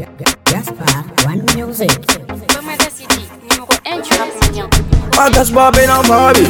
Gaspard One Music. Commander City, numéro 1 du rap indien. Gaspard ben en Barbie.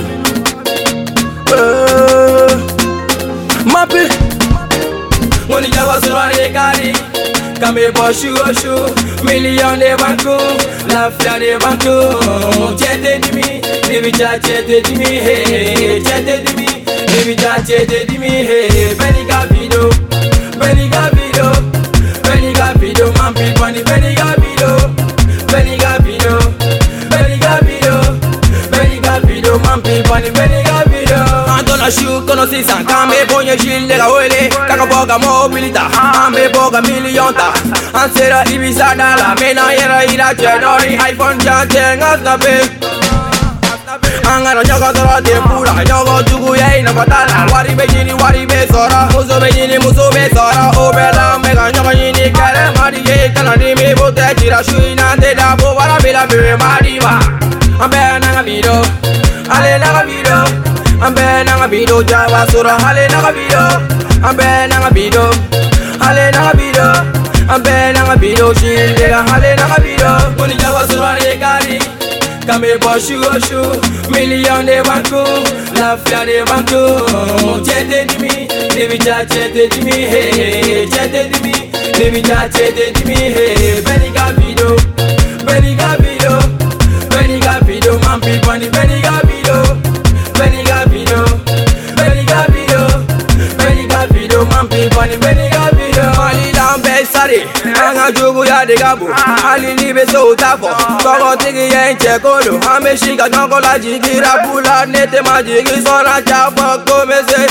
Mappé. Money jawa surare kari. Kame boshu oshu. Million de banco. La fia de banco. Tiete di mi. Divija tiete di mi. Hey. Tiete di mi. Divija tiete di mi. Hey. Benny Gabido. Benny Gabido. Benny Gabido. Mampi pani Benny Gabido. Benny Gabido. Benny Gabido. Benny Gabido. Mampi pani Benny Gabido. Antona shu conoci san kame bonye jille la wele. Kaka boga mobilita. Ame boga millionta. Ansera Ibiza dala. Mena yera ira chenori. iPhone chante ngasabe. Angara nyogo sora te pura. Nyogo tugu ya ina patala. Wari bejini wari be sora. Muso bejini muso be sora. Obela mega nyogo yini kare mari ye kana ni me bote tira shuina te da bo wara bela me mari ba. Ambe nanga video. Ale nanga video. Ambe nanga video jawa sura. Ale nanga video. Ambe nanga video. Ale nanga video. Ambe nanga video shindega. Ale nanga video. Kuni jawa sura re kari. Kame boshu oshu. Million de banco. La fia de banco. Tiete di mi. Divija tiete di mi. Hey. Tiete di mi. Divija tiete di mi. Hey. Benny Gabido. Benny Gabido. Benny Gabido. Mampi pani Benny Gabido. Benny Gabido. Benny Gabido. Benny Gabido. Mampi pani Benny Gabido. Ali lambe sari. Anga jugu ya de gabu. Ali libe so tapo. Kogo tigi yen chekodo. Ame shika nongo la jigi rapula. Nete majigi sora chapa komese.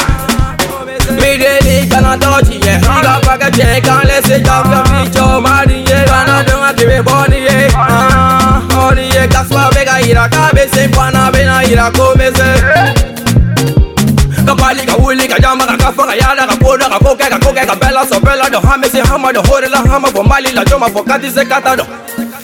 Mideli kana tochi ye. Iga paka cheka lese jaka picho mari ye. Kana dunga kibe boni ye. Boni ye kaswa bega ira kabese. Pana bena ira komese. Kapali ka wuli ka jama ka kafa ka yada ka poda ka koke ka bella so bella do hame se hama do hore la hama for mali la joma for kati se kata do.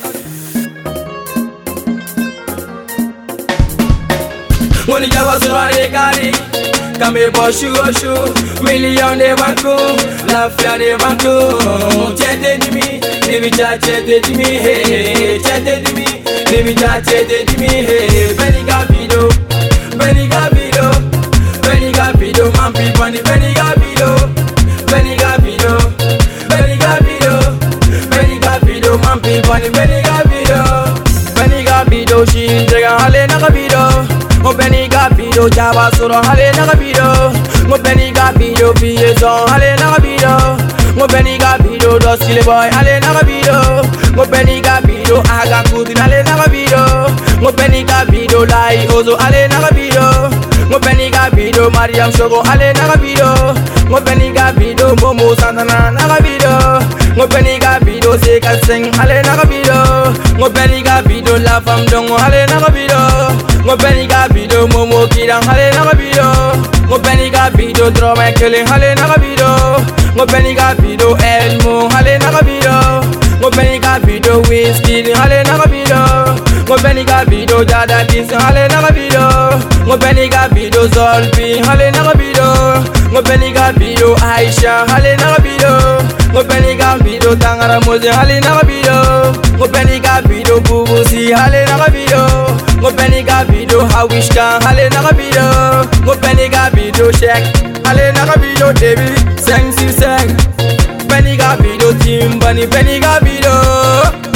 Money jawa surare kari. Kame boshu oshu. Million de banco. La fia de banco. Tiete di mi. Divija tiete di mi. Hey. Tiete di mi. Divija tiete di mi. Hey. Benny Gabido. Benny Gabido. Benny Gabido. Mampi pani Benny Gabido. Benny Gabido. Benny Gabido. Benny Gabido. Mampi pani Benny Gabido. Benny Gabido. Shindega hale na Gabido. Mo Benny Gabido jaba soro hale na Gabido. Mo Benny Gabido piezon hale na Gabido. Mo Benny Gabido doskile boy hale na Gabido. Mo Benny Gabido aga kuti hale na Gabido. Mo Benny Gabido lai ozo hale na Gabido. Mo Benny Gabido Mariam Shogo hale na Gabido. Mo Benny Gabido Momo Santana na Gabido. Mo Benny Gabido Sekan Sing hale na Gabido. Mo Benny Gabido La Fam Dongo hale na Gabido. Mo Benny Gabido Momo Kidang hale na Gabido. Mo Benny Gabido Drama Killing hale na Gabido. Mo Benny Gabido Elmo hale na Gabido. Mo Benny Gabido Whiskey hale na Gabido. Mo Benny Gabido Jada Kiss hale na Gabido. Mo Benny Gabido Zolpi hale na Gabido. Mo Benny Gabido Aisha hale na Gabido. Mo Benny Gabido Tangara Mose hale na Gabido. Mo Benny Gabido Bubusi hale na Gabido. Mo Benny Gabido Hawishka hale na Gabido. Mo Benny Gabido Shek hale na Gabido. Devi Seng si Seng Benny Gabido Timbani Benny Gabido.